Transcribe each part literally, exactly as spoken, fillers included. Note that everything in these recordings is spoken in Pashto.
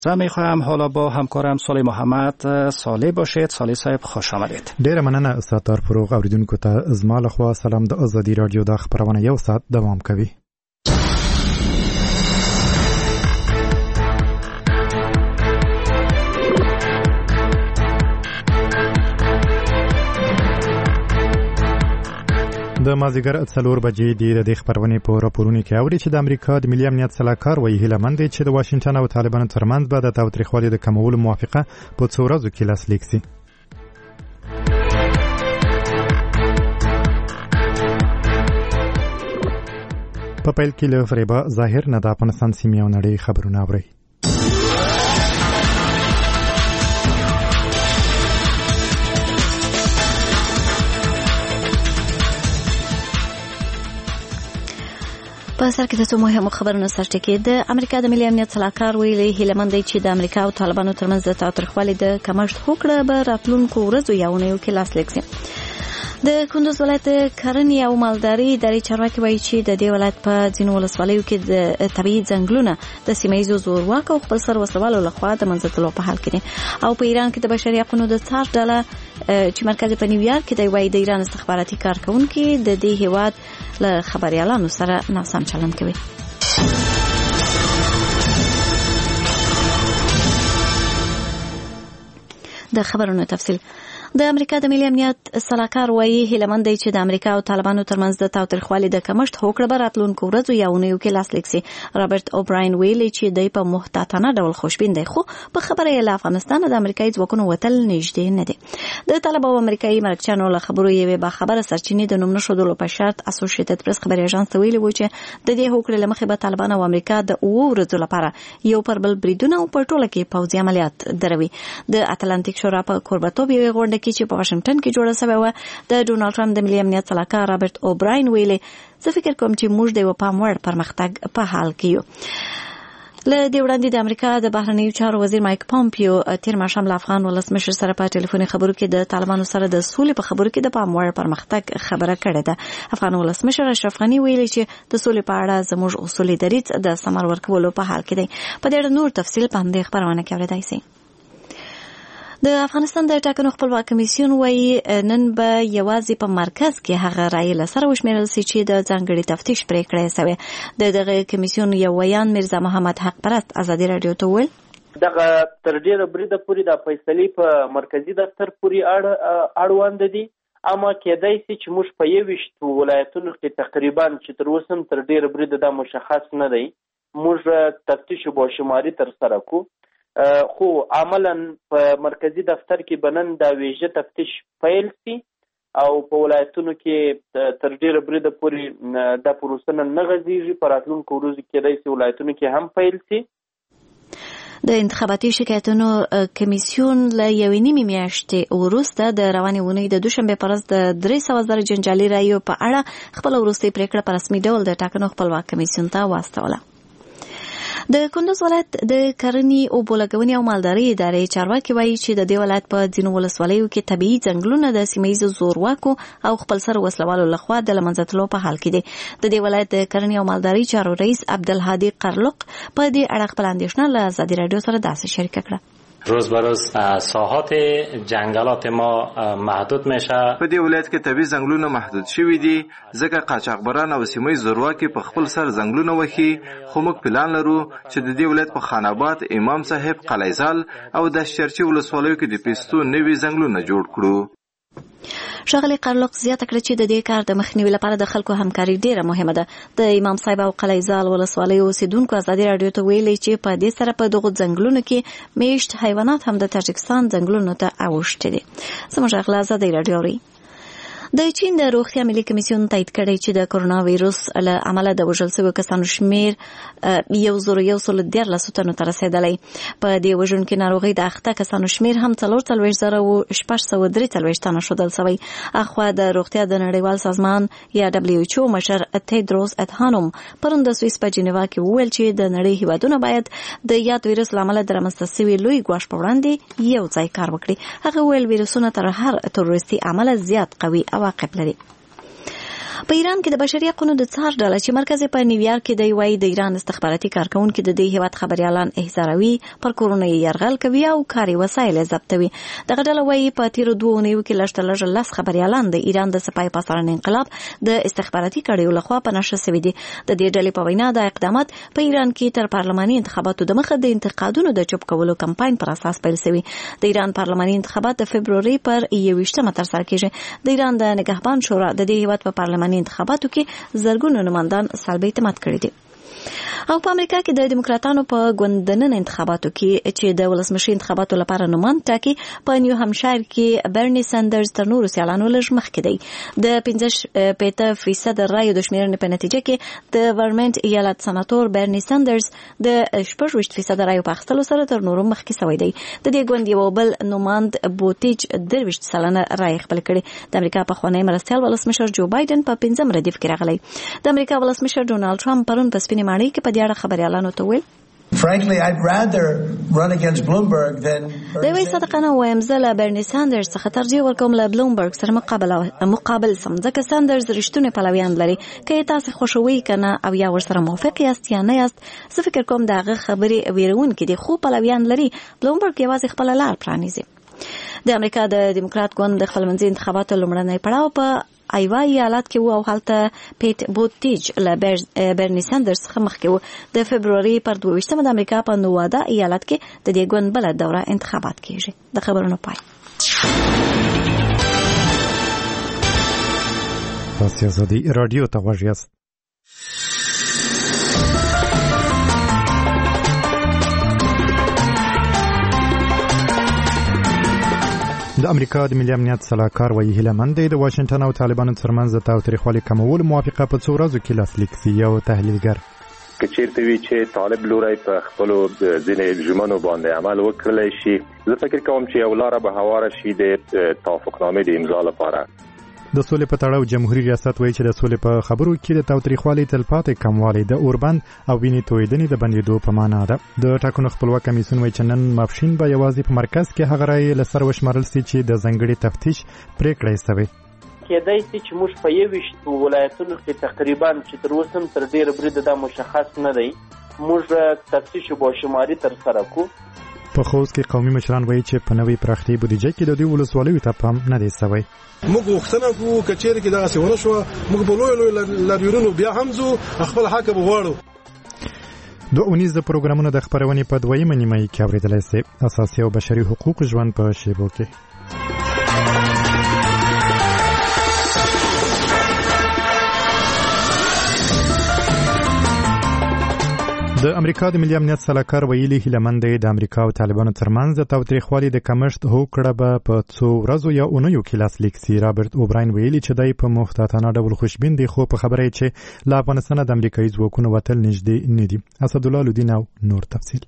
زه میخواهم حالا با همکارم صالح محمد صالح باشید. صالح صاحب خوش آمدید. ډیره مننه استاد تار فروغ. اوریدونکو ته زما لخوا سلام. د ازادي رادیو د خبرونه یو ساعت دوام کوي. د مازیګر څلور بجې دی د خبرونې په راپورونو کې اوري چې د امریکا د ملي امنیت سلاکار وایي هیله مند دی چې د واشنگټن او طالبانو ترمنځ به د تاوتریخوالي د کمولو موافقه په څو ورځو کې لاسلیک شي. په پیل کې له فریبا ظاهر نه د افغانستان سیمې او نړۍ خبرونه اوري. په سر کې تاسو مهمه خبرونه سرټ کې د امریکا د ملي امنیت سلاکار ویلي هیله مند دی چې د امریکا او طالبانو ترمنځ د تاوتریخوالي د کمښت هوکړه به راتلونکو ورځو یا اونیو کې لاسلیک شي. د کندوز ولایت کرنې او مالداري ادارې چارواکي وایي چې د دې ولایت په ځینو ولسوالیو کې د طبیعي ځنګلونه د سیمه ییزو زورواکو او خپل سر وسلوالو لخوا د منځه تلو په حال کې دي. او په ایران کې د بشري حقوقو د څار ډله چې مرکز په نیویارک کې دی وایي د ایران استخباراتي کارکونکي د دې هیواد له خبريالانو سره ناسم چلند کوي. د خبرونو تفصیل. د امریکا د ملي امنیت سلاکار وایي هیله مند دی چې د امریکا او طالبانو ترمنځ د تاوتریخوالي د کمښت هوکړه به راتلونکو ورځو یا اونیو کې لاسلیک شي. رابرټ اوبراین ویلي چې دی په محتاطانه ډول خوشبین دی خو په خبره یې له افغانستان د امریکایي ځواکونو وتل نږدې نه دي. د طالب او امریکایي مرکچیانو له خبرو یې به خبره سرچینې د نوم نښودلو په شرط اسوسییټډ پریس خبري اژانس ته ویلي و چې د دې هوکړې له مخې به طالبان او امریکا د اوو ورځو لپاره یو پر بل بریدونه او په ټوله کې پوځي عملیات دروي. د اتلانتیک شورا په کوربتوب یوې غونډه کې چې په واشنگټن کې جوړه شوې وه د ډونالډ ټرمپ د ملي امنیت سلاکار رابرټ اوبراین ویلي زه فکر کوم چې موږ د یو پام وړ پرمختګ په حال کې یو. له دې وړاندې د امریکا د بهرنیو چارو وزیر مایک پامپیو تیر ماښام له افغان ولسمشر سره په ټلیفوني خبرو کې د طالبانو سره د سولې په خبرو کې د پام وړ پرمختګ خبره کړې ده. افغان ولسمشر اشرف غني ویلي چې د سولې په اړه زموږ اصولي دریځ د ثمر ورکولو په حال کې دی. په دې اړه نور تفصیل په همدې خبرونه کې اورېدای شئ. د افغانستان د ټاکنو خپلواک کمیسیون وایي نن به یوازې په مرکز کې هغه رایې له سره وشمیرل شي چې د ځانګړي تفتیش پریکړه شوې. د دغه کمیسیون یو ویان میرزا محمد حق پرست ازادي رادیو ته وویل دغه تر ډیره بریده پورې د فیصلې په مرکزی دفتر پورې اړ اړوند دي، اما کېدای شي چې موږ په یویشت ولایتونو کې تقریبا چې تر اوسه تر ډیره بریده دا مشخص نه دی موږ تفتیش به شماري تر سره کو، خو عملا په مرکزی دفتر کې بنن دا ویژه تفتیش پیل شي او په ولایتونو کې تر ډیره بریده پورې دا پروسه نه غځېږي. په راتلونکو ورځو کې کېدای شي ولایتونو کې هم پیل شي. د انتخاباتي شکایتونو کمیسیون له یوې نیمې میاشتې وروسته د روانې اونۍ د دوشنبې په ورځ د درې سوه زره جنجالي رایو په اړه خپله وروستۍ پریکړه په رسمي ډول د ټاکنو خپلواک کمیسیون ته واستوله. د کندوز ولایت د کرنې او بولګونې او مالداري ادارې چارواکي وایي چې د دې ولایت په ځینو ولسوالیو کې طبیعي ځنګلونه د سیمه ییزو زورواکو او خپل سر وسلوالو لخوا د له منځه تلو په حال کې دي. د دې ولایت د کرنې او مالداري چارو رئیس عبدالهادي قرلق په دې اړه خپل اندېښنه له ازادي رادیو سره داسې شریکه کړه. روز به روز ساحات جنگلات ما محدود میشه. په دې ولایت کې طبیعي ځنګلونه محدود شوي دي ځکه قاچاقبران او سیمه ییز زورواکي په خپل سر ځنګلونه وهي. خو موږ پلان لرو چې د دې ولایت په خان آباد، امام صاحب، قلعه‌زال او د شرچی ولسوالیو کې د پیستو نوي ځنګلونه جوړ کړو. ښاغلي قرلق زیاته کړه چې د دې کار د مخنیوي لپاره د خلکو همکاري ډیره مهمه ده. د امام صاحب او قلعه‌زال ولسوالیو اوسیدونکو ازادي رادیو ته ویلي چې په دې سره په دغو ځنګلونو کې میشت حیوانات هم د تاجکستان ځنګلونو ته اوښتي دي. زموږ اغلا ازادي رادیو اوري. د چین د روغتیا ملي کمیسیون تایید کړی چې د کرونا وایروس له امله د وژل شویو کسانو شمیر یو زر یو سل دیارلسو تنو ته رسېدلی. په دې وژونکې ناروغۍ د اخته کسانو شمیر هم څلور څلوېښت زره او شپږ سوه درې څلوېښت تنه ښودل شوی. اخوا د روغتیا د نړیوال سازمان یا دبلیو ایچ او مشر تیدروس ادهانوم پرون د سویس په جنیوا کې وویل چې د نړۍ هیوادونه باید د یاد ویروس له امله د رامنځته شوي لوی ګواښ په وړاندې یو ځای کار وکړي. هغه ویل ویروسونه تر هر تروریستي عمله زیات قوي عواقب لري. په ایران کې د بشري حقوقو د څار ډله چې مرکز په نیویارک کې دی وایي د ایران استخباراتي کارکونکو د دې هیواد خبريالان احضاروي پر کورونه یرغل کوي او کاري وسایل ضبطوي. دغه ډله وایي په تیر دوه اونیو کې لږ تر لږه لس خبريالان د ایران د سپای پاسارن انقلاب د استخباراتي کړیو لخوا په نشه شوي دي. د دې ډلې په وینا د اقدامات په ایران کې تر پارلماني انتخاباتو د مخه د انتقادونو د چوپ کولو کمپاین پر اساس پیل شوی. د ایران پارلماني انتخابات د فبروري پر یوویشتمه ترسره کیږي. د ایران د نگهبان شورا د دې هیواد په پارلماني انتخاباتو کې زرګونو نمائندان سلبي اعتماد کړي دي. او په امریکا کې د دیموکراتانو په ګوندنن انتخاباتو کې چې د ولسمشر انتخاباتو لپاره نوماند ټاکي په نیو همشایر کې برني ساندرز تر نورو سیالانو لږ مخکې دی. د پنځه پنځه فیصد رایو د شمیرنې په نتیجه کې د ورمنټ ایالت سناتور برني ساندرز د شپږ فیصد رایو په اخیستلو سره تر نورو مخکې شوی دی. د دې ګوند یو بل نوماند بوتیج درویشت سلنه رای خپل کړي. د امریکا په خوانی مرستيال ولسمشر جو بایدن په پنځم ردیف کې راغلی. د امریکا ولسمشر ډونالد ټرمپ پرون په سپینې ماڼۍ کې په دې اړه خبريالانو ته ویل Frankly, I'd rather run against Bloomberg than د وی صدقانه وایم زله برني ساندرز څخه ترجیح ورکوم له بلومبرګ سره مقابله مقابل سم ځکه ساندرز رښتونه پلویان لري. که تاسو خوشوي کنه او یا ورسره موافق یاست یا نه یاست زه فکر کوم دغه خبري ویرون کې دي خو پلویان لري. بلومبرګ یوازې خپل لار پرانیزي. د امریکا د دیموکرات ګوند د خپلمنځي انتخاباتو لومړنی پړاو په ایوا ایالت کې وو او هلته پیټ بوتیج له برني ساندرز څخه مخکې وو. د فبروري پر دوه ویشتمه د امریکا په نوادا ایالت کې د دې ګوند بل دوره انتخابات کیږي. د خبرونو پای. تاسو زدي رادیو ته غوږ د امریکا د ملي امنیت سلاکار وایي هیله مند دی د واشنگټن او طالبانو ترمنځ د تاوتریخوالي کمولو موافقه په څو ورځو کې لاسلیک شي. یو تحلیلګر که چیرته وي چې طالب لوري په خپل ځینې ژمنو باندې عمل وکړلی شي زه فکر کوم چې یو لاره به هواره شي د توافقنامې د امضا لپاره. د سولې په تړاو جمهوریت ریاست وایي چې د سولې په خبرو کې د تاوتریخوالي تلپاتې کموالی د اوربند او وینې تویدنې د بندېدو په معنا ده. د ټاکنو خپلواک کمیسیون وایي چې نن ماپښین به یوازې په مرکز کې هغه رایې له سره وشمارل شي چې د ځانګړي تفتیش پریکړه یې شوې. کېدای شي چې موږ په یوویشتو ولایتونو کې تقریبا چې تر اوسه تر ډېره بریده دا مشخص نه دی موږ تفتیش او شماري تر سره کو. په خوست کې قومي مشران وایي چې په نوې پراختي بودیجه کې د دوی ولسوالیو ته پام نه دی شوی. موږ وختونه کوو کچېر کې دا څه ونه شو موږ په لوی لوی لاریونونو بیا هم زو خپل حق وغواړو. دوه اونیز د پروګرامونو د خبرونې په دویمه نیمه کې اورېدلای شئ. اساسي او بشري حقوق ژوند په شیبو کې. د امریکا د ملي امنیت سلاکار ویلي هیله مند دی د امریکا او طالبانو ترمنځ د تاوتریخوالي د کمښت هوکړه به په څو ورځو یا اونیو کې لاسلیک شي. رابرټ اوبراین ویلي چې دی په محتاطانه ډول خوشبین دی خو په خبره چې له افغانستان د امریکایي ځواکونو وتل نږدې نه دي. اسدالله لودین او نور تفصیل.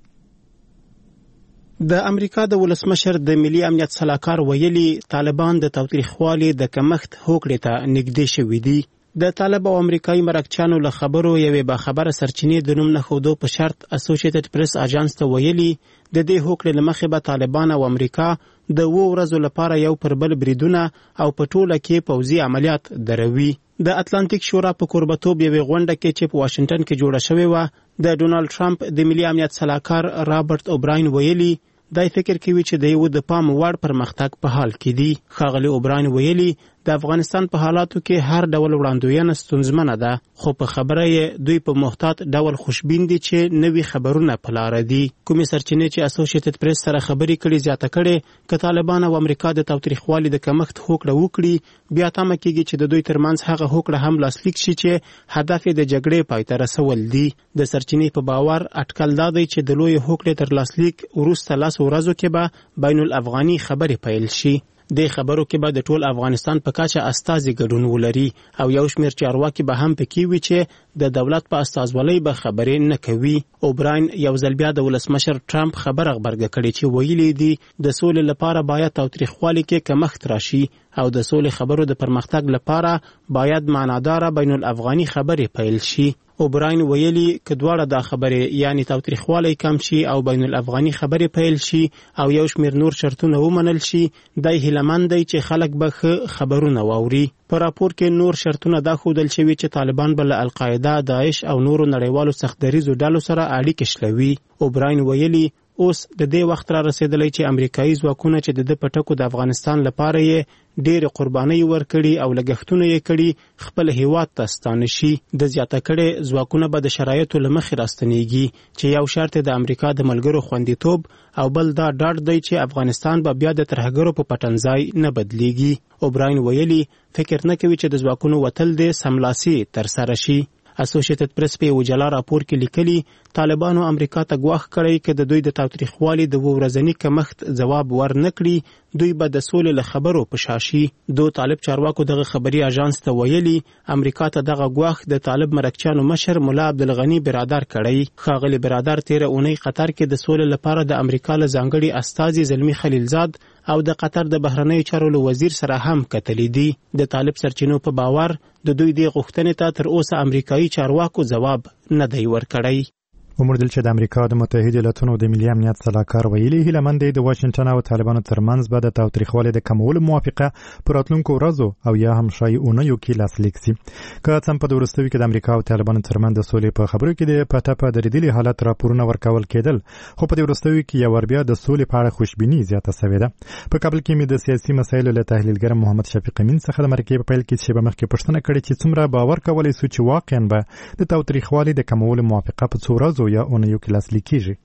د امریکا د ولسمشر د ملي امنیت سلاکار ویلي طالبان د تاوتریخوالي د کمښت هوکړې ته نږدې شوي دي. د طالب او امریکایي مرکچانو له خبرو یوې باخبره سرچینې د نوم نه ښودو په شرط اسوسییټډ پریس اژانس ته ویلي د دې هوکړې له مخې به طالبان او امریکا د اوو ورځو لپاره یو پر بل بریدونه او په ټوله کې پوځي عملیات دروي. د اتلانتیک شورا په کوربتوب یوې غونډه کې چې په واشنگټن کې جوړه شوې وه د ډونالد ټرمپ د ملي امنیت سلاکار رابرټ اوبراین ویلي دای فکر کوي چې د یو د پام وړ پرمختګ په حال کې دي. ښاغلي اوبراین ویلي د افغانستان په حالاتو کې هر ډول وړاندوینه ستونزمنه ده خو په خبره یې دوی په محتاط ډول خوشبین دي چې نوي خبرونه په لاره دي. کومې سرچینې چې اسوسییټډ پریس سره خبرې کړي زیاته کړي که طالبان او امریکا د تاوتریخوالي د کمښت هوکړه وکړي بیا تمه کېږي چې د دوی ترمنځ هغه هوکړه هم لاسلیک شي چې هدف یې د جګړې پای ته رسول دي. د سرچینې په باور اټکل دا دی چې د لوی هوکړې تر لاسلیک وروسته لس ورځو کې به بین الافغاني خبرې پیل شي. د خبرو کې به د ټول افغانستان په کچه استازي ګډون ولري او یو شمېر چارواکي به هم پکې وي چې د دولت په استازولۍ به خبرې نه کوي. اوبراین یو ځل بیا د ولسمشر ټرمپ خبره غبرګه کړې چې ویلي دي د سولې لپاره باید تاوتریخوالي کې کمښت راشي او د سولې خبرو د پرمختګ لپاره باید معناداره بین الافغاني خبرې پیل شي. اوبراین ویلي که دواړه دا خبرې یعنی تاوتریخوالی کم شي او بین الافغاني خبرې پیل شي او یو شمېر نور شرطونه ومنل شي دی هیلهمند دی چې خلک به ښه خبرونه واوري. په راپور کې نور شرطونه دا ښودل شوي چې طالبان به له القاعده، داعش او نورو نړیوالو سختدریزو ډلو سره اړیکې شلوي. اوبراین ویلي اوس د دې وخت را رسیدلی چې امریکایي ځواکونه چې د ده په ټکو د افغانستان لپاره یې ډېرې قربانۍ ورکړي او لګښتونه یې کړي خپل هیواد ته ستانه شي. د زیاته کړې ځواکونه به د شرایطو له مخې راستنیږي چې یو شرط د امریکا د ملګرو خوندیتوب او بل دا ډاډ دی چې افغانستان به بیا د ترهګرو په پټنځای نه بدلیږي. اوبراین ویلي فکر نه کوي چې د ځواکونو وتل دې سملاسي ترسره شي. اسوسییټډ پریس په یو جلا راپور کې لیکلي طالبانو امریکا ته ګواښ کړی چې د دوی د تاوتریخوالي د اووه ورځني کمښت ځواب ور نه کړي دوی به د سولې له خبرو په شا شي. دو طالب چارواکو دغه خبري اژانس ته ویلي امریکا ته دغه ګواښ د طالب مرکچیانو مشر ملا عبدالغني برادر کړی. ښاغلي برادر تیره اونۍ قطر کې د سولې لپاره د امریکا له ځانګړي استازي زلمي خلیلزاد او د قطر د بهرنیو چارو له وزیر سره هم کتلي دي. د طالب سرچینو په باور د دوی د غوښتنې ته تر اوسه امریکایي چارواکو ځواب نه دی ورکړی. وموندل چې د امریکا د متحده ایالاتونو د ملي امنیت سلاکار ویلي هیلهمند دی د واشنگټن او طالبانو ترمنځ به د تاوتریخوالي د کمولو موافقه په راتلونکو ورځو او یا هم شاید اونیو کې لاسلیک سي. که څه هم په وروستیو کې د امریکا او طالبانو ترمنځ د سولې په خبرو کې د پټه په دریدلي حالت راپورونه ورکول کېدل، خو په وروستیو کې یو ور بیا د سولې په اړه خوشبیني زیاته شوې ده. په کابل کې مې د سیاسي مسایلو له تحلیلګر محمد شفیق امین څخه د مرکې په پیل کې شیبه مخکې پوښتنه کړې چې څومره باور کولی سو چې واقعا به د تاوتریخوالي د کمولو موافقه په څو ورځو یا اونیو کې لیکيږي.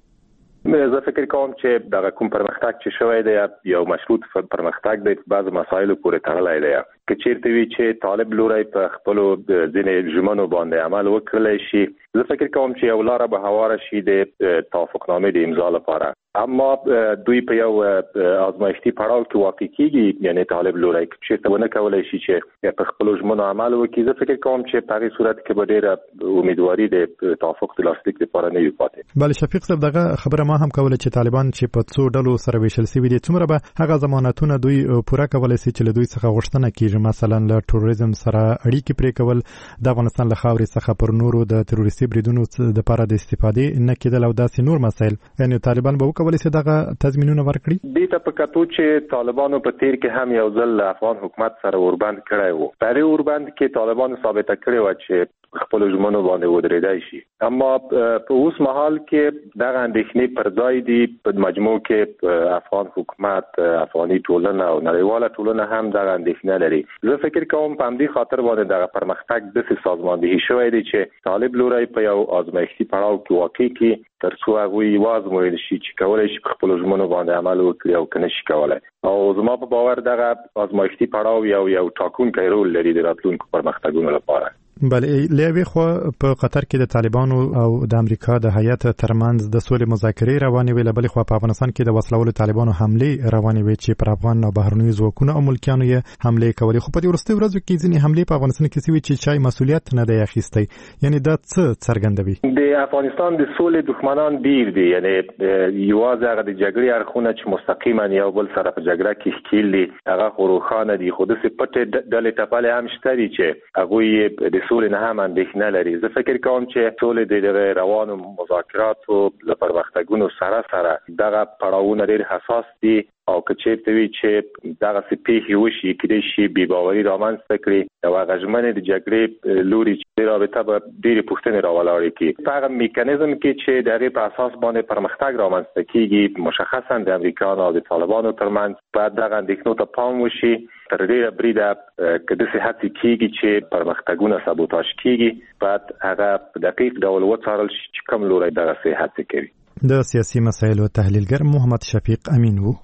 زه فکر کوم چې دغه کوم پرمختګ چې شوی دی یو مشروط پرمختګ دی، په بعض مسایلو پورې تړلی دی. که چیرته وي چې طالب لوري په خپلو ځینې ژمنو باندې عمل وکړلی شي، زه فکر کوم چې یو لاره به هواره شي د توافقنامې د امضا لپاره. اما دوی په یو ازمایښتي پړاو کې واقع کیږي، یعنی طالب لوري که چیرته ونه کولی شي چې په خپلو ژمنو عمل وکړي، زه فکر کوم چې په هغې صورت کې به ډېره امیدواري د توافق د لاسلیک لپاره نه وي پاتې. بله شفیق صاحب، دغه خبره ما هم کوله چې طالبان چې په څو ډلو سره ویشل شوي دي، څومره به هغه ضمانتونه دوی پوره کولی شي چې له دوی څخه غوښتنه کیږي، مثلا له تروریزم سره اړیکې پرې کول، د افغانستان له خاورې څخه پر نورو د تروریستي بریدونو لپاره د استفادې نه کېدل او داسې نور مسایل، یعنی طالبان به وکولی شي دغه تضمینونه ورکړي. دې ته په کتو چې طالبانو په تیر کې هم یو ځل له افغان حکومت سره وربند کړی و، په هغې وربند کې طالبانو ثابته کړې وه چې خپلو ژمنو باندې ودرېدی شي. اما په اوس مهال کې دغه اندېښنې پر ځای دي. په مجموع کې افغان حکومت، افغاني ټولنه او نړیواله ټولنه هم دغه اندېښنه لري. زه فکر کوم په همدې خاطر باندې دغه پرمختګ داسې سازماندهي شوی دی چې طالب لوری په یو ازمایښتي پړاو کې واقع کړي، تر څو هغوی وازمویل شي چې کولی شي په خپلو ژمنو باندې عمل وکړي او که نه شي کولی. او زما په باور دغه ازمایښتي پړاو یو یو ټاکونکی رول لري د راتلونکو پرمختګونو لپاره. بله، له یوې خوا په قطر کې د طالبانو او د امریکا د هیات ترمنځ د سولې مذاکرې روانې وې، له بلې خوا په افغانستان کې د وسلوالو طالبانو حملې روانې وې چې پر افغان او بهرنیو ځواکونو او ملکیانو یې حملې کولې. خو په دې وروستیو ورځو کې ځینې حملې په افغانستان کې شوي چې چا مسؤلیت نه دی اخیستی، یعنی دا څه څرګندوي؟ د افغانستان د سولې دښمنان ډیر دي، یعنی یوازې هغه د جګړې اړخونه چې مستقیما یو بل سره په جګړه کې ښکیل دي هغه خو روښانه دي، خو داسې پټې ډلې ټپلې هم شته دي چې هغوی د سولې نه هم اندېښنه لري. زه فکر کوم چې سولې د دغه روانو مذاکراتو له پرمختګونو سره سره دغه پړاوونه ډېر حساس دي، او که چیرته وي چې دغسې پیښې وشي کیدای شي بې باوري رامنځته کړي او هغه ژمنې د جګړې لوري چې رابطه به ډېرې پوښتنې راولاړې کړي. په هغه میکانیزم کې چې د هغې په اساس باندې پرمختګ رامنځته کیږي، مشخصا د امریکایانو او د طالبانو ترمنځ باید دغه اندېښنو ته پام وشي. تر ډېره بریده که داسې هڅې کیږي چې پرمختګونه سابوتاژ کیږي، باید هغه په دقیق ډول وڅارل شي چې کوم لوری دغسې هڅې کوي. د سیاسي مسایلو تحلیلګر محمد شفیق امین و.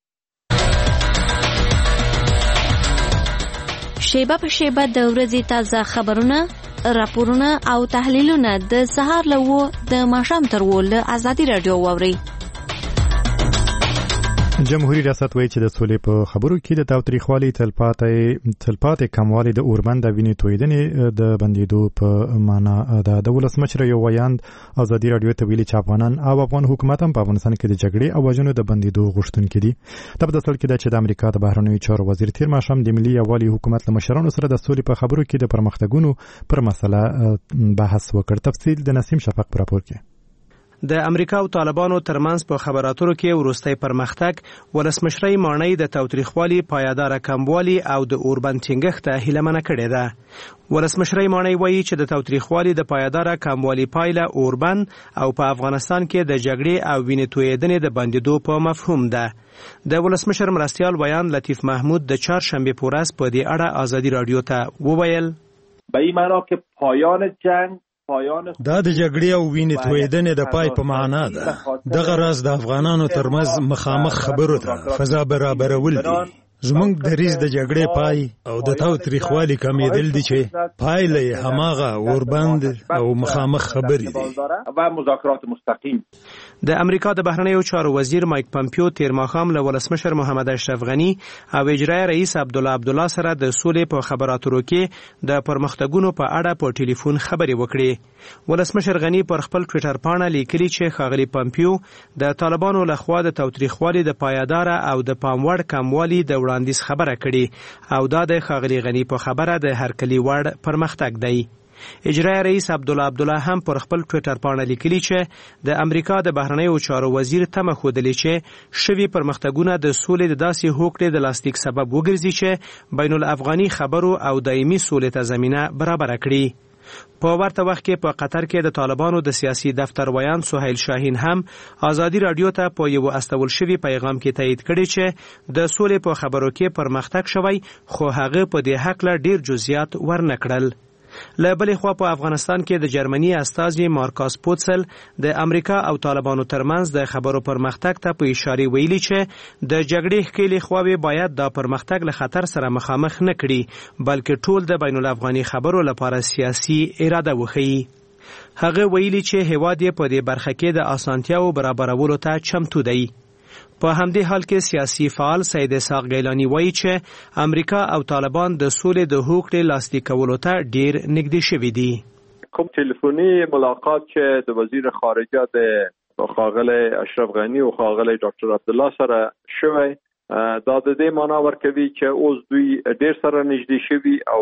شیبه په شیبه د ورځې تازه خبرونه، راپورونه او تحلیلونه د سهار له اوه د ماښام تر اوه له ازادي راډیو واورئ. جمهوریت ریاست وایي چې د سولې په خبرو کې د تاوتریخوالي تلپاتې تلپاتې کموالی د اوربند د وینې تویدنې د بندیدو په معنا ده. د ولسمشر یو ویاند ازادي راډیو ته ویلي چې افغانان او افغان حکومت هم په افغانستان کې د جګړې او وژنو د بندیدو غوښتونکي دي. دا په اصل کې ده چې د امریکا د بهرنیو چارو وزیر تیر ماښام د ملي یووالي حکومت له مشرانو سره د سولې په خبرو کې د پرمختګونو پر مسله بحث وکړ. تفصیل د نسیم شفق په راپور کې. د امریکا او طالبانو ترمنځ په خبراتو کې وروستي پرمختګ ولسمشرۍ مانۍ د تاوتریخوالي پایدار کموالی او د اوربند ټینګښت هیلمنه کړې ده. ولسمشرۍ مانۍ وایي چې د تاوتریخوالي د پایدار کموالی پایله اوربند او په افغانستان کې د جګړې او وینې تویېدنې د بندیدو په مفهوم ده. د ولسمشر مرستیال ویاند لطیف محمود د چهارشنبه په ورځ په دې اړه ازادي راډیو ته وویل به این معنا که پایان جنگ دا د جګړې او وینې تویېدنې د پای په معنا ده. دغه راز د افغانانو ترمنځ مخامخ خبرو ته فضا برابرول دي. زمونږ دریځ د جګړې پای او د تاوتریخوالي کمېدل دي چې پایله یې هماغه اوربند او مخامخ خبرې دي و مذاکرات مستقیم. د امریکا د بهرنیو چارو وزیر مایک پمپیو تیر ماښام له ولسمشر محمد اشرف غنی او اجرایي رئیس عبدالله عبدالله سره د سولې په خبراتو کې د پرمختګونو په اړه په ټلیفون خبرې وکړې. ولسمشر غنی پر خپل ټویټر پاڼه لیکلي چې ښاغلي پمپیو د طالبانو لخوا د تاوتریخوالي د پایداره او د پاموړ کموالي د وړاندیز خبره کړي او دا د ښاغلي غنی په خبره د هرکلي وړ پرمختګ دی. اجرایي رئیس عبدالله عبدالله هم پر خپل ټویټر پاڼه لیکلي چې د امریکا د بهرنیو چارو وزیر تمه ښودلې چې شوي پرمختګونه د سولې د داسې هوکړې د لاسلیک سبب وګرځي چې بین الافغاني خبرو او دایمي سولې ته زمینه برابره کړي. په ورته وخت کې په قطر کې د طالبانو د سیاسي دفتر ویاند سهیل شاهین هم ازادي راډیو ته په یو استول شوي پیغام کې تایید کړی چې د سولې په خبرو کې پرمختګ شوی خو هغه په دې هکله ډیر جزئیات ورنکړل. له بلې خوا په افغانستان کې د جرمني استازي مارکاس پوتسل د امریکا او طالبانو ترمنځ د خبرو پرمختګ ته په اشاره ویلي چې د جګړې ښکېلې خواوې باید دا پرمختګ له خطر سره مخامخ نه کړي بلکې ټول د بین الافغاني خبرو لپاره سیاسي اراده وښیي. هغه ویلي چې هیواد یې په دې برخه کې د اسانتیاو برابرولو ته چمتو دی. په همدې حال کې سیاسي فعال سید اسحاق گیلانی وایي چې امریکا او طالبان د سولې د هوکړې لاسلیک کولو ته ډیر نږدې شوي دي. کوم ټلیفوني ملاقات چې د وزیر خارجه د ښاغلی اشرف غنی او ښاغلی ډاکټر عبدالله سره شوی دا د دې معنا ورکوي چې اوس دوی ډیر سره نږدې شوي او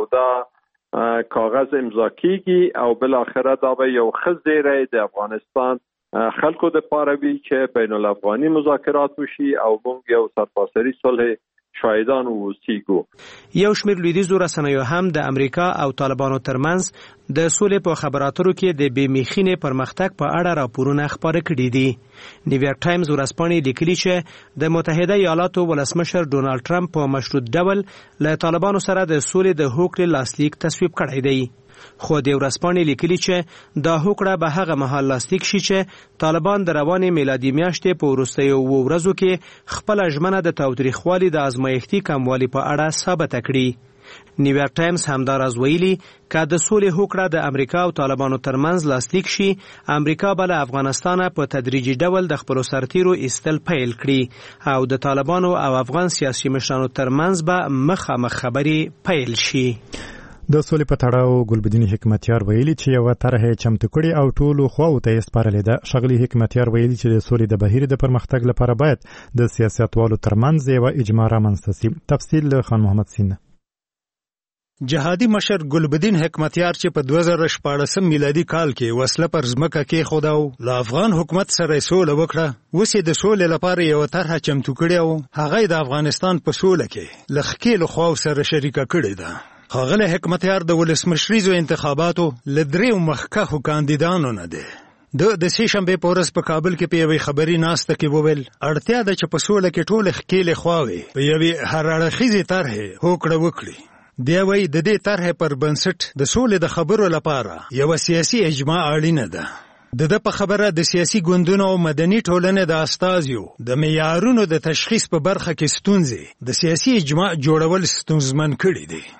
دا کاغذ امضا کیږي او بل اخره دا به یو ښه زیری د افغانستان خلکو د پاره وي چې بین الافغاني مذاکرات وشي او موږ یو سرتاسري صلح شاهدان اوسېږو. یو شمېر لویدیځو رسنیو هم د امریکا او طالبانو ترمنځ د سولې په خبراتو کې د بې میخینې پرمختګ په اړه راپورونه خپاره کړي دي. نیویارک ټایمز ورځپاڼې لیکلي چې د متحده ایالاتو ولسمشر ډونالډ ټرمپ په مشروط ډول له طالبانو سره د سولې د هوکړې لاسلیک تصویب کړی دی. خو د ورځپاڼې لیکلي چې دا هوکړه به هغه مهال لاسلیک شي چې طالبان د روانې میلادي میاشتې په وروستیو اوو ورځو کې خپله ژمنه د تاوتریخوالي د ازمایښتي کموالي په اړه ثابته کړي. نیویارک ټایمز همداراز ویلي که د سولې هوکړه د امریکا او طالبانو ترمنځ لاسلیک شي امریکا به له افغانستانه په تدریجي ډول د خپلو سرتیرو ایستل پیل کړي او د طالبانو او افغان سیاسي مشرانو ترمنځ به مخامخ خبرې پیل شي. د سولې په تړاو ګلبدین حکمتیار ویلي چې یو طرح چمتو کړي او ټولو خواو ته یې سپارلې ده. ښاغلي حکمتیار ویلي چې د سولې د بهیر د پرمختګ لپاره باید د سیاستوالو ترمنځ یوه اجماع رامنځته سي. تفصیل له خان محمد سینه. جهادي مشر ګلبدین حکمتیار چې په دوه زره شپاړسم میلادي کال کې وسله پر ځمکه کېښوده او له افغان حکومت سره یې سوله وکړه اوس یې د سولې لپاره یوه طرحه چمتو کړې او هغه یې د افغانستان په سوله کې له ښکېلو خواو سره شریکه کړې ده. ښاغلی حکمتیار د ولسمشریزو انتخاباتو له دریو مخکښو کاندیدانو نه دی. د د سې شنبې په ورځ په کابل کې په یوې خبري ناسته کې وویل اړتیا ده چې په سوله کې ټولې ښکېلې خواوې په یوې هر اړخیزې طرحې هوکړه وکړي. دی وایي د دې طرحې پر بنسټ د سولې د خبرو لپاره یوه سیاسي اجماع اړینه ده. د ده په خبره د سیاسي ګوندونو او مدني ټولنې د استازیو د معیارونو د تشخیص په برخه کې ستونزې د سیاسي اجماع جوړول ستونزمن کړي دي.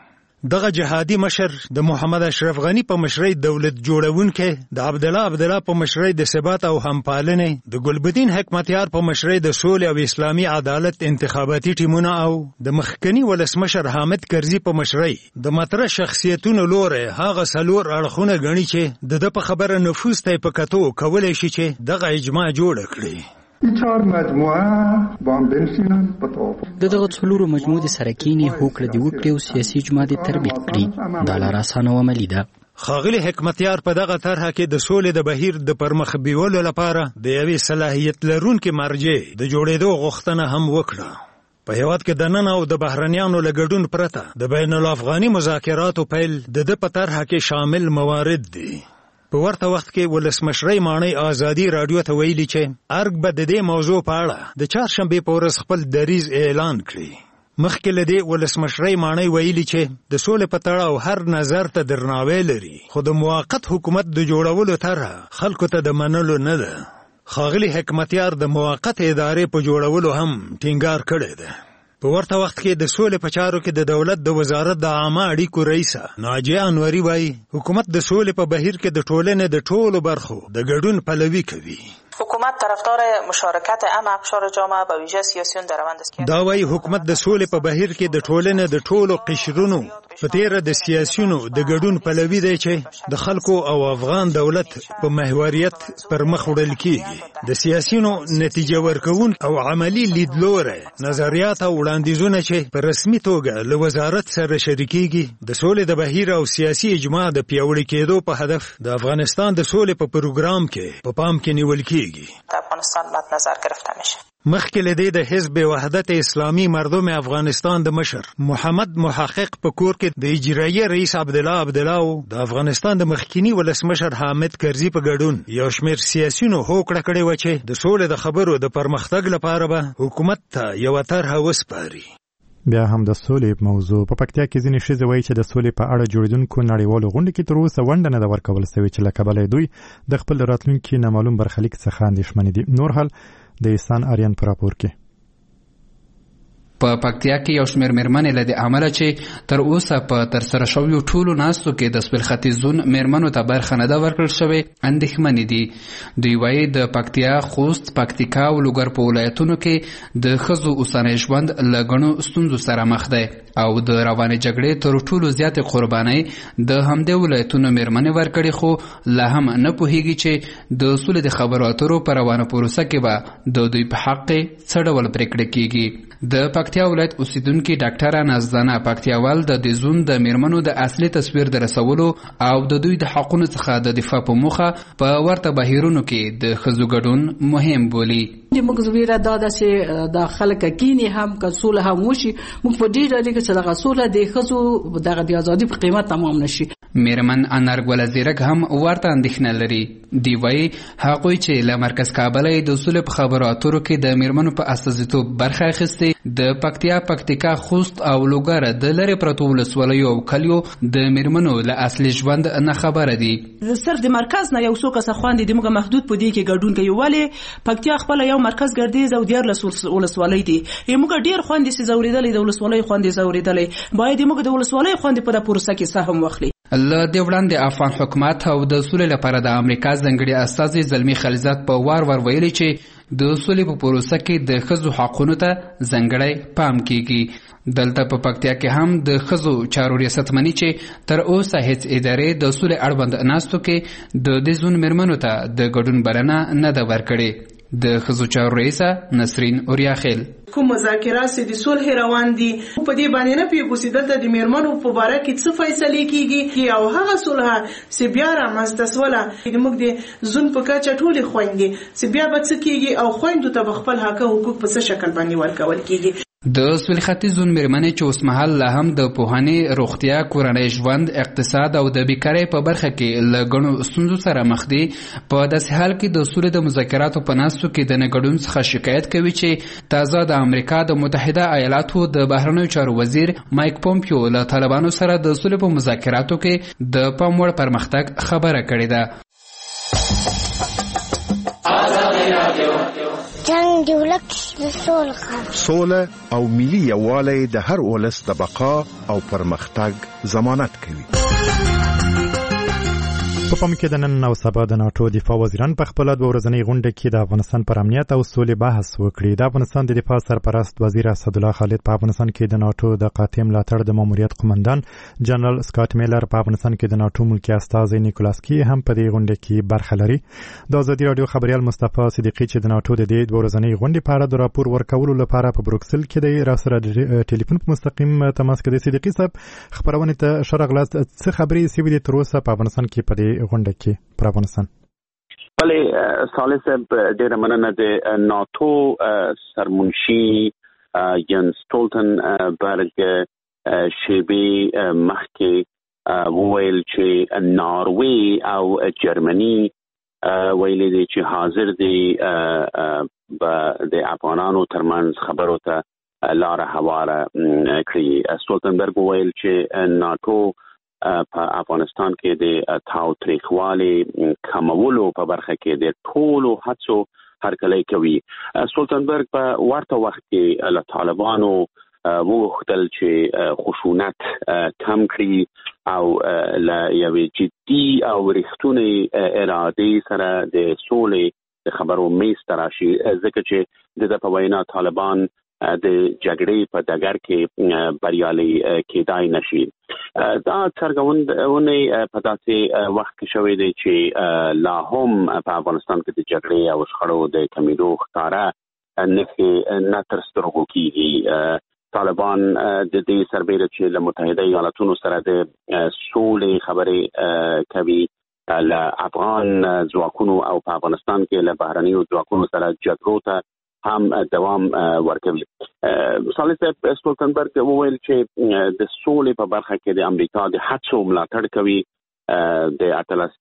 دغه جهادي مشر د محمد اشرف غنی په مشرۍ دولت جوړونکې د عبد الله عبد الله په مشرۍ د ثبات او همپالنې د ګلبدین حکمتیار په مشرۍ د سولې او اسلامي عدالت انتخاباتي ټیمونه او د مخکنی ولسمشر حامد کرزي په مشرۍ د مطرح شخصیتونو لوره هغه سلور اړخونه غني چې د د په خبره نفوذ ته په کتو کولای شي چې دغه اجماع جوړ کړي. چهار مجموعه با هم بنشینن په توافق د دغه څلورو مجموعو د سره کینې هوکړه دې وکړي او سیاسي اجماع دې تربیت کړي. دا لاره اسانه او عملي ده. ښاغلي حکمتیار په دغه طرحه کې د سولې د بهیر د پرمخ بیولو لپاره د یوې صلاحیت لرونکې مرجع د جوړېدو غوښتنه هم وکړه. په هیواد کې د نن او د بهرنیانو له ګډون پرته د بین الافغاني مذاکراتو پیل د ده په طرحه کې شامل موارد دي. په ورته وخت کې ولسمشرۍ ماڼۍ آزادي راډیو ته ویلي چې ارګ به د دې موضوع په اړه د چهارشنبې په ورځ خپل دریځ اعلان کړي. مخکې له دې ولسمشرۍ ماڼۍ ویلي چې د سولې په تړاو هر نظر ته درناوی لري، خو د موقت حکومت د جوړولو طرحه خلکو ته د منلو نه ده. ښاغلي حکمتیار د موقت ادارې په جوړولو هم ټینګار کړی ده. په ورته وخت کې د سولې په چارو کې د دولت د وزارت د عامه اړیکو رئیسه ناجیه انوري وایي حکومت د سولې په بهیر کې د ټولنې د ټولو برخو د ګډون پلوي کوي. حکومت طرفدار مشارکت عام اقشار جامعه به ویژه سیاسیون در روند است. دا وایي حکومت د سولې په بهیر کې د ټولنې د ټولو قشرونو په تیره د سیاسیونو د ګډون پلوي دی چې د خلکو او افغان دولت په محوریت پر مخ وړل کیږي. د سیاسیونو نتیجه ورکون او عملی لیدلوره نظریات او وړاندیزونه چې په رسمي توګه له وزارت سره شریکيږي د سولې د بهیر او سیاسي اجماع د پیاوړي کېدو په هدف د افغانستان د سولې په پروګرام کې په پام کې نیول کیږي. د افغانستان مد نظر گرفته میشه. مخکې له دې د حزب وحدت اسلامي مردم افغانستان د مشر محمد محقق په کور کې د اجرایي رئیس عبد الله عبد الله او د افغانستان د مخکنی ولسمشر حامد کرزي په ګډون یو شمېر سیاسيونو هوکړه کړې و چې د سولې د خبرو د پرمختګ لپاره به حکومت ته یو طرحه وسپاري. بیا هم د سولې موضوع په پکتیا کې ځینې ښځې وایي چې د سولې په اړه جوړېدونکو نړیوالو غونډو کې تر اوسه ونډه نه ده ورکول سوې چې له کبله دوی د خپل راتلونکي نامعلوم برخلیک څخه اندېښمنې دي. نور حال د احسان آریان په راپور کې. په پکتیا کې یو شمېر میرمنې له دې امله چې تر اوسه په ترسره شویو ټولو ناستو کې د سویل ختیځ زون میرمنو ته برخه نه ده ورکړل شوې اندېښمنې دي. دوی وایي د پکتیا، خوست، پکتیکا او لوګر په ولایتونو کې د ښځو اوسنی ژوند له ګڼو ستونزو سره مخ دی او د روانې جګړې تر ټولو زیاتې قربانۍ د همدې ولایتونو میرمنې ورکړي، خو لا هم نه پوهېږي چې د سولې د خبرو اترو په روانه پروسه کې به د دوی په حق کې څه ډول پرېکړه کیږي. د پکتیا ولایت اوسیدونکي ډاکټره نازدانه پکتیاوال د دې زون د میرمنو د اصلي تصویر د رسولو او د دوی د حقونو څخه د دفاع په موخه په ورته بهیرونو کې د ښځو ګډون مهم بولي. موږ زویره دا چې د خلک کینی هم که سوله هم وشي، موږ په دې ډول کې چې دغه سوله د ښځو دغه د ازادي په قیمت تمام نشي. میرمن انارګل زیرک هم ورته اندېښنه لري. دی وایي هغوی چې له مرکز کابل د سولې په خبرو اترو کې د میرمنو په استازیتوب برخه اخیستې د پکتیا، پکتیکا، خوست او لوګر د لرې پرتو ولسوالیو او کلیو د میرمنو له اصلي ژوند نه خبره دي. صرف د مرکز نه یو څو کسه خواندې د موږ محدود په دې کې ګډون کوي، ولې پکتیا خپل یو مرکز ګرځي او دیارلس ولسوالۍ دي. موږ ډیر خواندې سي زوریدلې د ولسوالۍ خواندې زوریدلې باید موږ د ولسوالۍ خواندې په پروسه کې سهم واخلي. له دې وړاندې افغان حکومت او د سولې لپاره د امریکا ځانګړي استازي زلمي خلیزات په وار وار ویلي چې د سولې په پروسه کې د ښځو حقونو ته ځانګړی پام کیږي. دلته په پکتیا کې هم د ښځو چارو ریاستمنې چې تر اوسه هیڅ ادارې د سولې اړوند ناستو کې د دې زون میرمنو ته د ګډون بلنه نه ده ورکړې. د ښځو چارو رئیسه نسرین اوریاخیل کوم مذاکرات چې د صلح روان دي په دې باندې نه پیږو چې دلته د میرمنو په باره کې څه فیصلې کیږي او هغه صلح چې بیا رامنځته سوله موږ د زون په کچه ټولې خویندې چې بیا به څه کیږي او خویندو ته خپل حق او حقوق په څه شکل باندې ورکول کیږي. د سویل ختیځ زون میرمنې چې اوس مهال لا هم د پوهنې، روغتیا، کورنۍ ژوند، اقتصاد او د بیکارۍ په برخه کې له ګڼو ستونزو سره مخ دي، په داسې حال کې د سولې د مذاکراتو په ناستو کې د نه ګډون څخه شکایت کوي چې تازه د امریکا د متحده ایالاتو د بهرنیو چارو وزیر مایک پومپیو له طالبانو سره د سولې په مذاکراتو کې د پام وړ پرمختګ خبره کړې ده. جنگ د ولس د سولې سوله او ملي یووالی د هر ولس د بقا او پرمختګ ضمانت کوي. په پام کې د نن او سبا د ناتو دفاع وزیران په خپل دوه ورځنۍ غونډه کې د افغانستان پر امنیت او سولې بحث وکړي. د افغانستان د دفاع سرپرست وزیر اسدالله خالد په افغانستان کې د ناتو د قاطع ملاتړ د ماموریت قومندان جنرال سکاټ میلر په افغانستان کې د ناتو ملکی استازی نیکولاس کی هم په دې غونډه کې برخه لري. د ازادي رادیو خبريال مصطفی صدیقی چې د ناتو د دې دوه ورځنۍ غونډې په اړه د راپور ورکولو لپاره په بروکسل کې د راسره ټلیفون په مستقیم تماس کې د صدیقی صاحب خبرونه ته شرغلاست څه خبرې سوي د تر اوسه په افغانستان کې په دې غونډه کې پر افغانستان. بله صالح صاحب ډیره مننه د ناتو سرمنشي ینس سټولټنبرګ شیبې مخکې وویل چې ناروی او جرمني ویلي دي چې حاضر دي د افغانانو ترمنځ خبرو ته لاره هواره کړي. سټولټنبرګ وویل چې ناتو په افغانستان کې د تاوتریخوالي کمولو په برخه کې د ټولو هڅو هرکلی کوي. سټولټنبرګ په ورته وخت کې له طالبانو وغوښتل چې خشونت کم کړي او له یوې جدي او رښتونې ارادې سره د سولې د خبرو میز ته راشي، ځکه چې د په وینا طالبان د جګړې په ډګر کې بریالي کېدای نشي. دا څرګندونه په داسې وخت کې شوې ده چې لا هم په افغانستان کې د جګړې او شخړو د کمیدو ښکاره نښې نه تر سترګو کېږي. طالبان د دې سربېره چې له متحده ایالاتونو سره د سولې خبرې کوي، له افغان ځواکونو او په افغانستان کې له بهرنیو ځواکونو سره جګړو ته هم دوام ورکوي. صالح صاحب سټولټنبرګ وویل چې د سولې په برخه کې د امریکا د هڅو ملاتړ کوي. د اتلس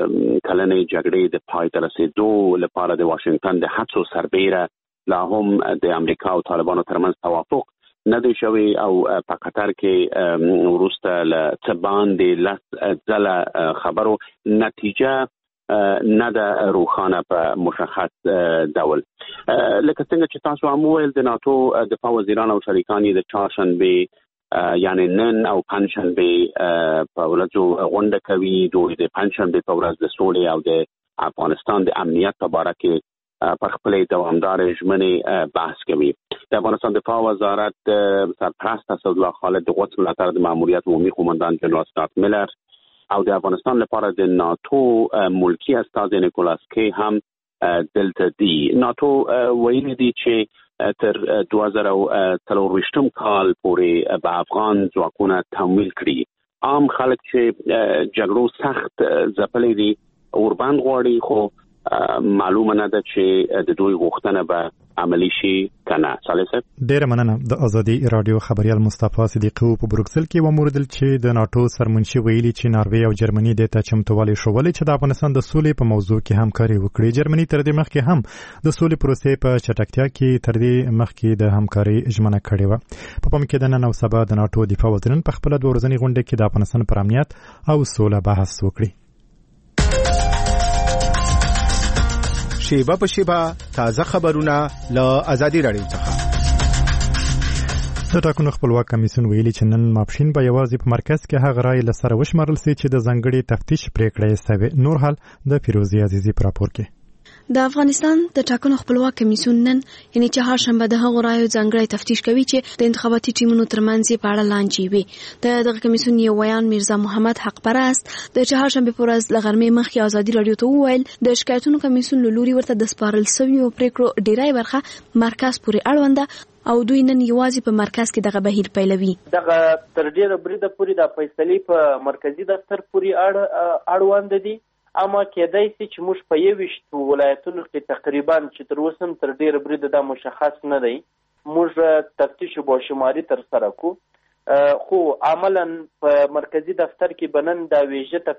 کلنې جګړې د پای ته رسېدو لپاره د واشنگټن د هڅو سربېره لا هم د امریکا او طالبانو ترمنځ توافق نه دی شوی او په قطر کې وروسته له څه باندې لس ځله خبرو نتیجه نه ده روښانه په مشخص ډول. لکه څنګه چې تاسو هم وویل د ناتو دفاع وزیران او شریکان د چهارشنبې یعنی نن او پنجشنبې په ورځو غونډه کوي. دوی د پنجشنبې په ورځ د سولې او د افغانستان د امنیت په اړه کې پر خپل دوامدار ژمنې بحث کوي. د افغانستان دفاع وزارت سرپرست اسدالله خالد د قدس ملاتړ د ماموریت عمومي قومندان جنرال سکاټ میلر او د افغانستان لپاره د ناتو ملکی استازی نیکولاس کی هم دلته دي. ناتو ویلي دي چې تر دوه زره څلور ویشتم کال پورې به افغان ځواکونه تمویل کړي. عام خلک چې جګړو سخت ځپلي دي اوربند غواړي، خو معلومه نه ده چې د دوی غوښتنه به عملی شي کنه. صالح صاحب ډیره مننه. د ازادي رادیو خبريال مصطفی صدیقی په بروکسل کې وموردل چې د ناتو سرمنشي ویلي چې ناروی او جرمني د ته چمتووالی شولې چې د افغانستان د سولې په موضوع کې همکاري وکړي. جرمني تر دې مخکې هم د سولې پروسې په چټکتیا کې تر دې مخکې د همکاري ژمنه کړې و. په پام کې د نن او سبا د ناتو دفاع وزیران په خپل دوه ورځنۍ غونډه کې د افغانستان پر امنیت او سوله بحث وکړي. شیبه په شیبه تازه خبرونه له ازادي رادیو څخه. د ټاکنو خپلواک کمیسیون ویلي چې نن ماپښین به یوازې په مرکز کې هغه رای له سره وشمارل سي چې د ځنګړي تفتیش پریکړه یې سوي. نور حال د فیروزي عزیزي پر راپور کې. د افغانستان د ټاکنو خپلواک کمیسیون نن یعنی چهارشنبه د هغو رایو ځانګړی تفتیش کوي چې د انتخاباتي ټیمونو ترمنځ په اړه لانجې وي. د دغه کمیسیون یو ویان میرزا محمد حق پرست د چهارشنبه پر ورځ لغرمې مخکې ازادي رادیو ته وویل د شکایتونو کمیسیون له لوري ورته د سپارل شویو پریکړو ډیری برخه مرکز پورې اړونده او دوی نن یوازې په مرکز کې دغه بهیر پیلوي. دغه تر ډیره بریده پورې د فیصلې په مرکزی دفتر پورې اړ اړوند دي، اما کېدای شي چې موږ په یویشتو ولایتونو کې تقریبا چې تر اوسه تر ډیره بریده دا مشخص نه دی، موږ تفتیش باشماري تر سره کو، خو عملا په مرکزی دفتر کې بنن دا ویژه تفتیش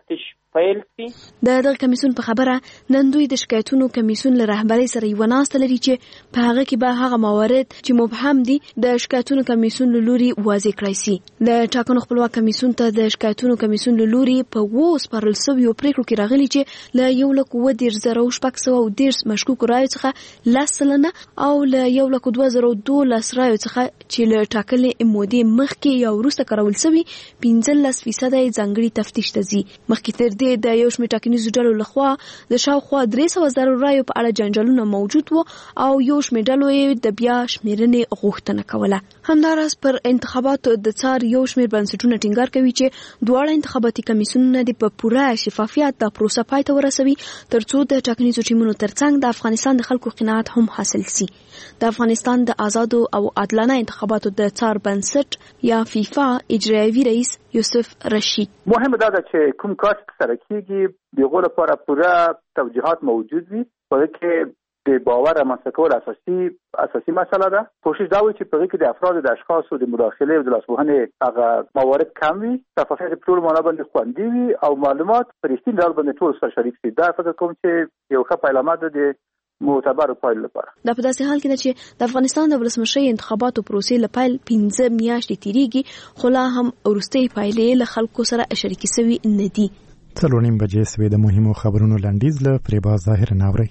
پیل شي. د دغه کمیسیون په خبره نن دوی د شکایتونو کمیسیون له رهبرۍ سره یوه ناسته لري چې په هغه کې به هغه موارد چې مبهم دي د شکایتونو کمیسیون له لوري واضح کړای شي. د ټاکنو خپلواک کمیسیون ته د شکایتونو کمیسیون له لوري په اووه سپارل شویو پریکړو کې راغلي چې له یو لک اووه دېرش زره شپږ سوه او دېرش مشکوکو رایو څخه لس سلنه او له یو لک دوه زره دولس رایو څخه چې له ټاکلې مودې مخکې یا وروسته کارول شوي پنځلس فیصده یې ځانګړي تفتیش ته ځي. مخکې تر دې د یو شمېر ټاکنیزو ډلو لخوا د شاوخوا درې سوه زره رایو په اړه جنجالونه موجود وو او یو شمېر ډلو یې د بیا شمېرنې غوښتنه کوله. همداراز پر انتخاباتو د څار یو شمېر بنسټونه ټینګار کوي چې دواړه انتخاباتي کمیسیونونه د په پوره شفافیت د پروسه پای ته ورسوي ترڅو د ټاکنیزو ټیمونو ترڅنګ د افغانستان د خلکو قناعت هم حاصل شي. د افغانستان د آزادو او عادلانه انتخاباتو د څار بنسټ یا فیفا اجرایوي رئیس یوسف رشید مهمه ده چې کوم کار سره کیږي دغه لپاره پوره توجیهات موجود وي. په کې د باور رامنځته کول اساسي اساسي مسله ده. کوشش دا وي چې په کې د افراد د اشخاصو د مداخله او د لاسوهنې هغه موارد کم وي، شفافیت په ټول معنا باندې خوندي وي او معلومات په رښتیني ډول باندې ټول سره شریک شي. دا فکر کوم چې یو ښه پیلامه ده د معتبر پایل لپاره. دا په داسې حال کې ده چې د افغانستان د ولسمشرۍ انتخاباتو پروسې له پیل پنځه میاشتې تیریږي خو لا هم وروستۍ پایلې له خلکو سره شریکې سوي نه دي. څلور نیم بجې سوې د مهمو خبرونو لنډیز له فریبا ظاهر ناوري.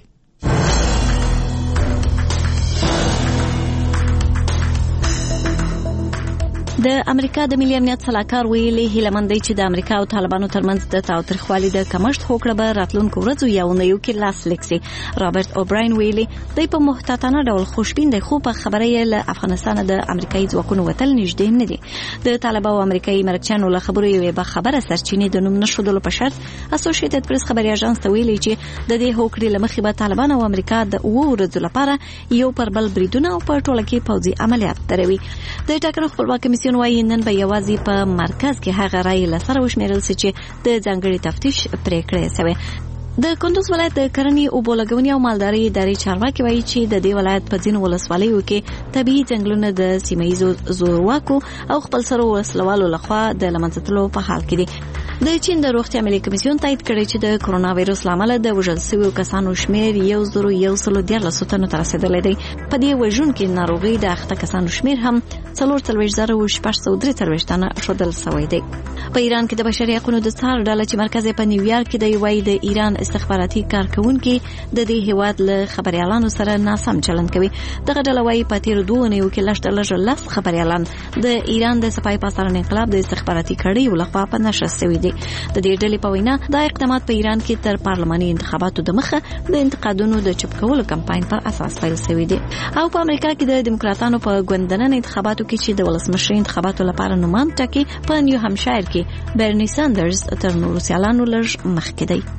د امریکا د ملي امنیت سلاکار ویلي هیله دی چې د امریکا او طالبانو ترمنځ د تاوتریخوالي د کمښت هوکړه به راتلونکو ورځو یا اونیو کې لاسلیک شي. رابرټ اوبراین ویلي دی په محتاطانه ډول خوشبین دی خو په خبره یې له افغانستان د امریکایي ځواکونو وتل نږدې نه دي. د طالبانو او امریکایي مرکچیانو له خبرو یوې به خبره سرچینې د نوم نشودلو په شرط اسوسییټډ پریس خبري اژانس ته ویلي چې د دې هوکړې له مخې به طالبان او امریکا د اووه ورځو لپاره یو پر بل بریدونه او په ټوله کې پوځي عملیات دروي. د ټاکنو خپلواک کمیسیون وايي نن به یوازې په مرکز کې هغه رایې له سره وشمیرل شي چې د ځانګړي تفتیش پریکړه شوی. د کندوز ولایت د کرنې او بولګونی او مالداري ادارې چارواکي وایي چې د دې ولایت په ځینو ولسوالیو کې طبيعي ځنګلونه د سیمایي زورواکو او خپل سره وسلوالو لخوا د لمنځتلو په حال کې دي. د چین د روغتیا ملي کمیسیون تایید کړی چې د کرونا وایرس لامل د وژل شویو کسانو شمیر یو زرو یو سلو دیارلس تنو ته رسیدلی دی. په دې وژونکې ناروغۍ د اخته کسانو شمیر هم څلور څلوېښت زره شپږ سوه درې څلوېښت تنه ښودل شوی دی. په ایران کې د بشري حقوقو د څار ډله چې مرکز په نیویارک کې دی وایي د ایران استخباراتي کارکونکي د دې هیواد له خبريالانو سره ناسم چلند کوي. دغه ډله وایي په تیر دوه اونیو کې لږ تر لږه لس خبريالان د ایران د سپای پاسارن انقلاب د استخباراتي کړیو لخوا په نشه شوي دي. د دې ډلې په وینا دا اقدامات په ایران کې تر پارلماني انتخاباتو د مخه د انتقادونو د چپ کولو کمپاین پر اساس پیل شوی دی. او په امریکا کې د دیموکراتانو په ګوندنن انتخاباتو کې چې د ولسمشرۍ انتخاباتو لپاره نومان ټاکي په نیو همشایر کې برني ساندرز تر نورو سیالانو لږ مخکې دی.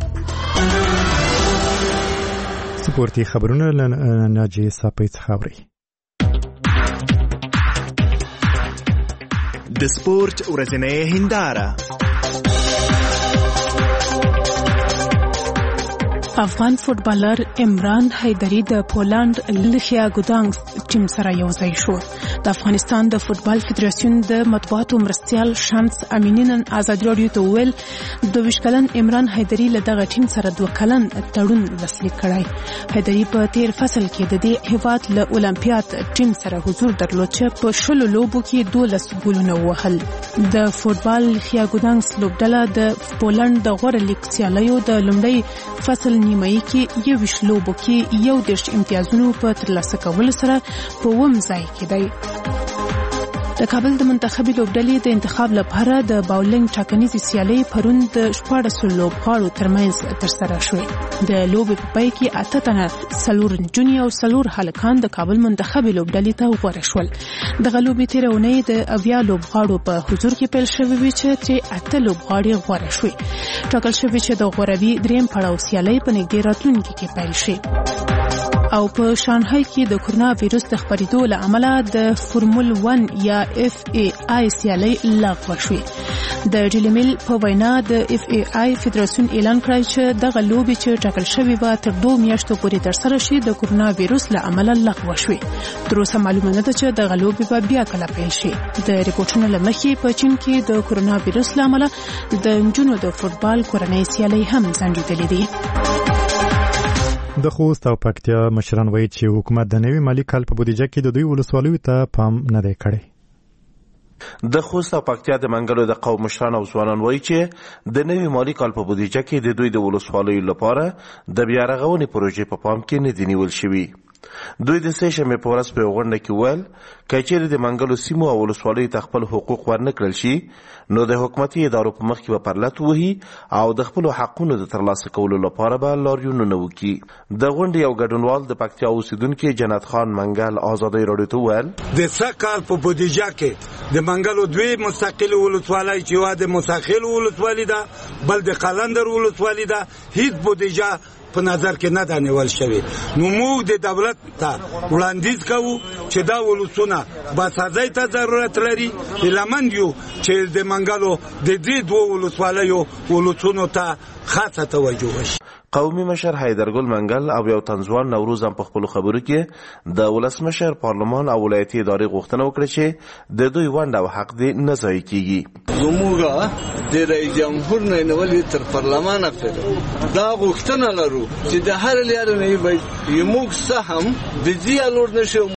سپورتي خبرونه له ناجي صاحب خبري. د سپورت ورځنۍ هنداره. افغان فوټبالر عمران حیدری د پولند لخیا ګودانګ ټیم سره یو ځای شو. د افغانستان د فوټبال فدراسیون د مطبوعاتو مرستیال شمس امینین ازادي راډیو ته ویل د ویش کلن عمران حیدری له دغه ټیم سره دوه کلن تړون لاسلیک کړی. حیدری په تیر فصل کې د دې هیواد له اولمپیاد ټیم سره حضور درلود چې په شلو لوبو کې دولس ګولونه وهل. د فوټبال لخیا ګودانګ لوبډله د پولند د غوړه لیګ سیالیو د لومړی فصل نیمایي کې یو ویش لوبو کې یو دیرش امتیازونو په ترلاسه کولو سره په اووم ځای کې دی. د کابل د منتخبي لوبډلې د انتخاب لپاره د باولینګ ټاکنیزې سیالۍ پرون د شپاړسو لوبغاړو ترمنځ ترسره شوې. د لوبې په پای کې اته تنه څلور نجونې او څلور هلکان د کابل منتخبي لوبډلې ته غوره شول. دغه لوبې تېره اونۍ د اویا لوبغاړو په حضور کې پیل شوې وې چې ترې اته لوبغاړي غوره شوې. ټاکل شوې چې د غوروي دریم پړاو سیالۍ په نږدې راتلونکي کې پیل شي. او په شانګهای کې د کورونا وایرس د خپرېدو له امله د فورمول ون یا اف ای آی سیالي لغوه شوې. د ډیلی میل په وینا د اف ای آی فدراسیون اعلان کړی چې دغه لوبې چې ټاکل شوې وه تر دوه میاشتو پورې ترسره شي د کورونا وایرس له امله لغوه شوې. تر اوسه معلومه نه ده چې دغه لوبې به بیا کله پیل شي. د ریپورټونو له مخې په چین کې د کورونا وایرس له امله د نجونو د فوټبال کورنۍ سیالۍ هم ځنډېدلې دي. د خوست او پکتیا مشران وایي چې حکومت د نوي مالی کال په بودیجه کې د دوی ولسوالیو ته پام نه دی کړی. د خوست او پکتیا د منګلو د قوم مشران او ځوانان وایي چې د نوي مالی کال په بودیجه کې د دوی د ولسوالیو لپاره د بیا رغونې پروژې په پام کې نه دی نیول شوي. دوی د سه شنبې په ورځ په غونډه کې ویل که چیرې د منګلو سیمو او ولسوالیو ته خپل حقوق ورنه کړل شي نو د حکومتي ادارو په مخ کې به پرلت وهي او د خپلو حقونو د ترلاسه کولو لپاره به لاریونونه وکړي. د غونډې یو ګډونوال د پکتیا اوسیدونکي جنت خان منګل ازادۍ راډیو ته ویل د سږ کال په بودیجه کې د منګلو دوی مستقل ولسوالۍ چې وا د مستقل ولسوالۍ ده بل د قلندر ولسوالۍ ده هیڅ بودیجه په نظر کې نه ده نیول شوې. نو موږ د دولت ته وړاندیز کوو چې دا ولسونه باسازۍ ته ضرورت لري. هیلهمند یو چې د منګلو د دې دوو ولسوالیو ولسونو ته خاصه توجه وشي. قومي مشر حیدرګل منګل او یو تنځوان نوروز هم په خپل خبرو کې د ولسمشر پارلمان او ولایتي ادارې غوښتنه وکړه چې د دوی ونډه او حق دې نه ضایع کیږي. زموږ د رئیس جمهور نه نیولې تر پارلمان پورې دا غوښتنه لرو چې د هر لارې نه موږ سهم د دې لور نشو